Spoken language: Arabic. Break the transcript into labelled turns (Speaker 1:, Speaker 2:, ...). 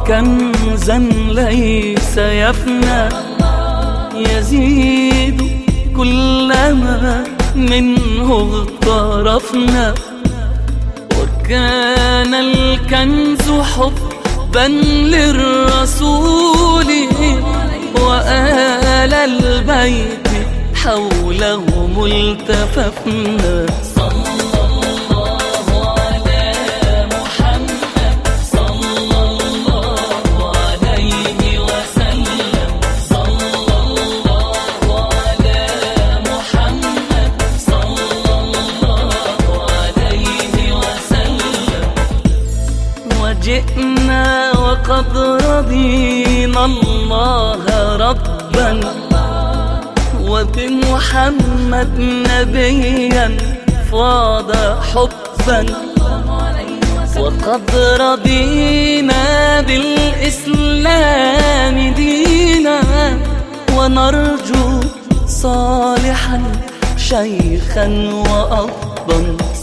Speaker 1: كنزا ليس يفنى، يزيد كلما منه اغترفنا. وكان الكنز حبا للرسول وآل البيت حوله التففنا. جئنا وقد رضينا الله ربا وبمحمد نبيا فاض حبا. وقد رضينا بالإسلام دينا ونرجو صالحا شيخا وأبا.